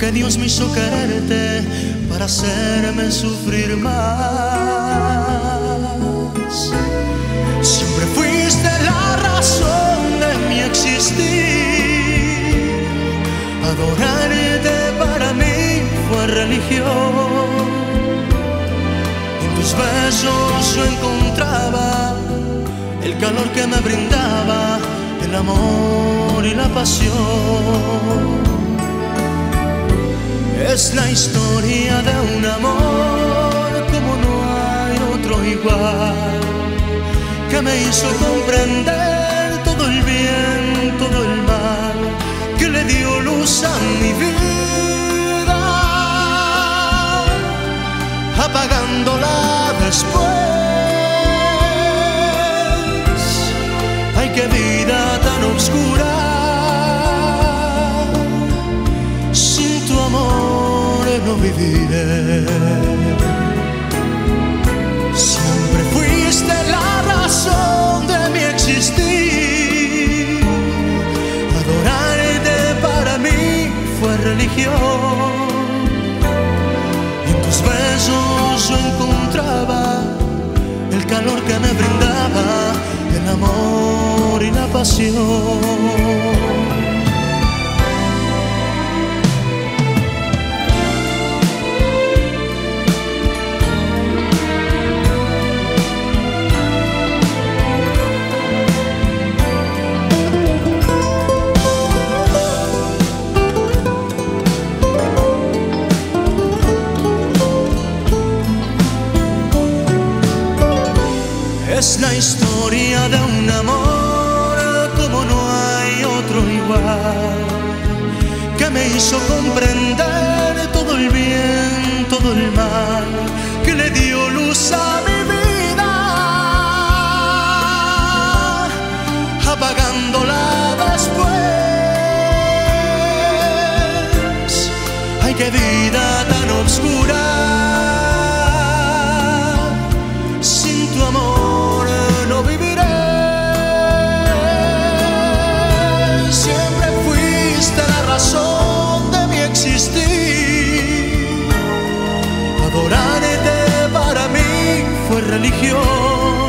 porque Dios me hizo quererte para hacerme sufrir más. Siempre fuiste la razón de mi existir. Adorarte para mí fue religión. En tus besos yo encontraba el calor que me brindaba el amor y la pasión. Es la historia de un amor como no hay otro igual, que me hizo comprender todo el bien, todo el mal, que le dio luz a mi vida, apagándola después. Ay, qué vida tan oscura, sin tu amor no viviré. Siempre fuiste la razón de mi existir. Adorarte para mí fue religión. Y en tus besos yo encontraba el calor que me brindaba el amor y la pasión. Es la historia de un amor como no hay otro igual, que me hizo comprender todo el bien, todo el mal, que le dio luz a mi vida, apagándola después. Ay, qué vida tan oscura, sin tu amor no viviré. Siempre fuiste la razón de mi existir. Adorarte para mí fue religión.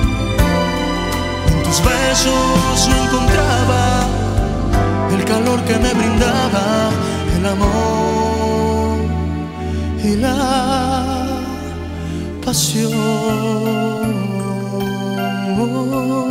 En tus besos yo encontraba el calor que me brindaba el amor y la pasión.